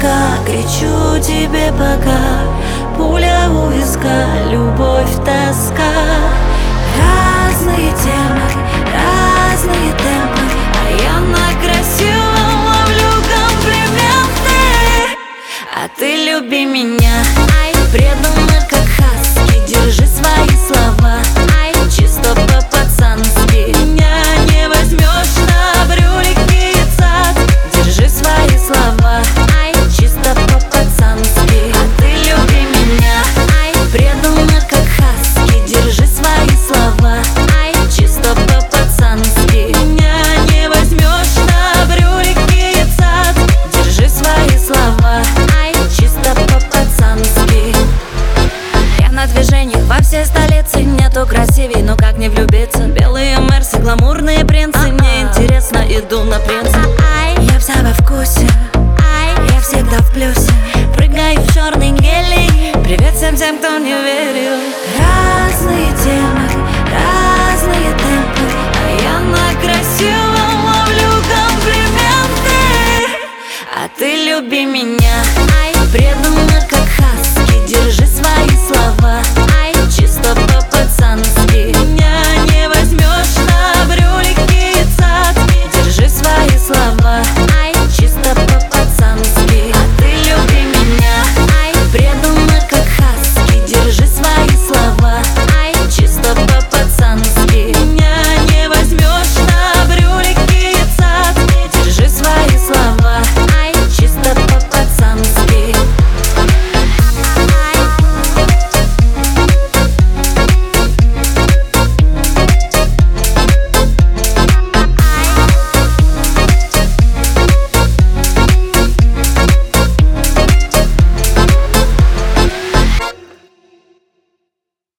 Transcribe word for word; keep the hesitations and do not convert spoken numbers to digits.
виска, кричу тебе пока. Пуля у виска, любовь, тоска. Разные темы, разные темпы, а я на красивом ловлю комплименты. А ты люби меня, ай, преданно как хаски, держи свои слова, ай, чисто по-пацански. Меня не возьмешь на брюлики и цац, держи свои слова, ай, чисто по-пацански. А ты люби меня, ай, преданно как хаски, держи свои слова, ай, чисто по-пацански. Меня не возьмешь на брюлики и цац, держи свои слова, ай, чисто по-пацански. Я на движениях во всей столице, нету красивей, но как не влюбиться. Белые мерсы, гламурные принцы, мне интересно, иду на принца. Я вся во вкусе, я всегда в плюсе, прыгаю в черный гелий. Привет всем тем, кто не верил. Разные темы, разные темпы, а я на красивом ловлю комплименты. А ты люби меня.